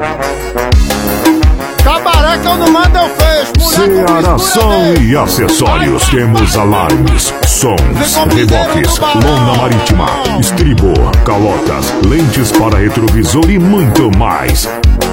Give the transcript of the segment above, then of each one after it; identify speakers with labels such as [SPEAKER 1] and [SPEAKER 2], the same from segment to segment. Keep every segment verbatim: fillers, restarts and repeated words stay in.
[SPEAKER 1] Cabaré que eu não mando eu fecho.
[SPEAKER 2] Ceará Som e Acessórios. Temos alarmes, sons, reboques, lona marítima, estribo, calotas, lentes para retrovisor e muito mais.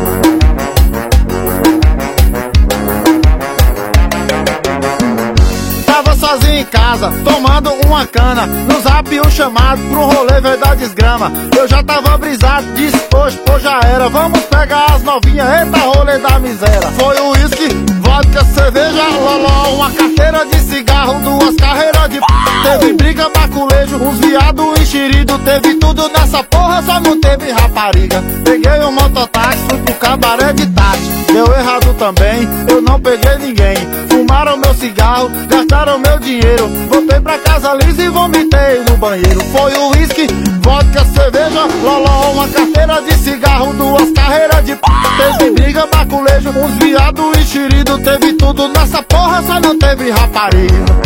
[SPEAKER 1] Tava sozinho em casa, tomando uma cana. No zap um chamado pro rolê veio da desgrama. Eu já tava brisado, disse hoje, pô já era. Vamos pegar as novinhas, eita rolê da miséria. Foi o uísque, vodka, cerveja, loló, uma carteira de cigarro, duas carreiras de p... Teve briga, baculejo, uns viado enxerido. Teve tudo nessa porra, só não teve rapariga. Peguei um mototáxi, fui pro cabaré de Tati. Deu errado também, eu não peguei ninguém. Fumaram meu cigarro, gastaram meu dinheiro. Voltei pra casa lisa e vomitei no banheiro. Foi o uísque, vodka, cerveja, loló, uma carteira de cigarro, duas carreiras de p... Teve briga, baculejo, uns viado enxerido. Teve tudo nessa porra, só não teve rapariga.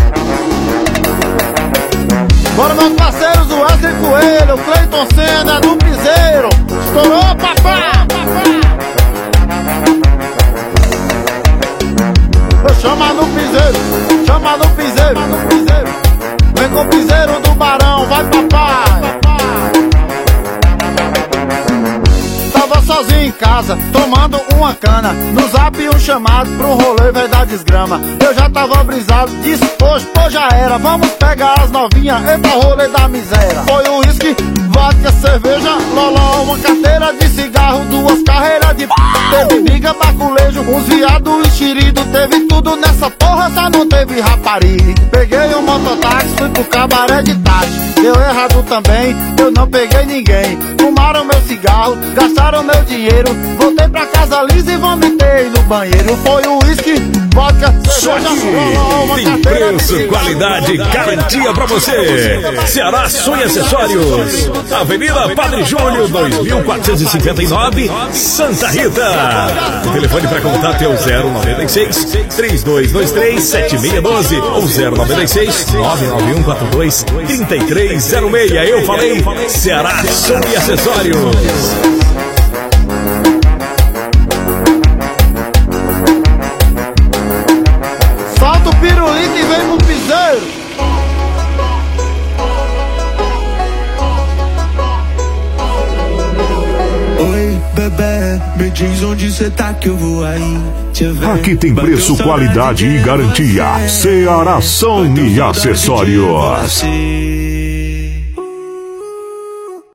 [SPEAKER 1] Bora meus parceiros, o Wesley Coelho, Cleiton Senna do Piseiro. Estourou, papá! Chama no piseiro, chama no piseiro, no piseiro. Vem com o piseiro do Barão, vai papai. Tava sozinho em casa, tomando uma cana. No zap um chamado pro rolê veio da desgrama. Eu já tava brisado, disse hoje, pô já era. Vamos pegar as novinhas, eita rolê da miséria. Foi o uísque, vodka, cerveja, loló, uma carteira de cigarro, duas carreiras de p... Teve briga, baculejo, uns viado enxerido. Teve tudo nessa porra, só não teve rapariga. Peguei um mototáxi, fui pro cabaré de Tati. Deu errado também, eu não peguei ninguém. Fumaram meu cigarro, gastaram meu dinheiro. Voltei pra casa lisa e vomitei no banheiro. Foi o uísque, vodka, cerveja, loló, uma
[SPEAKER 3] tem preço, de... qualidade, garantia pra você. Ceará Som e Acessórios, Avenida Padre Júlio, dois mil quatrocentos e cinquenta e nove, Santa Rita. O telefone para contato é o zero nove seis, três dois dois três, sete seis um dois ou zero nove seis, nove nove um quatro dois, três três zero seis. Eu falei Ceará Som e Acessórios.
[SPEAKER 1] Solta o pirulito e vem pro piseiro.
[SPEAKER 4] Bebê, me diz onde cê tá que eu vou aí te ver.
[SPEAKER 2] Aqui tem preço, qualidade e garantia. Ceará Som e Acessórios.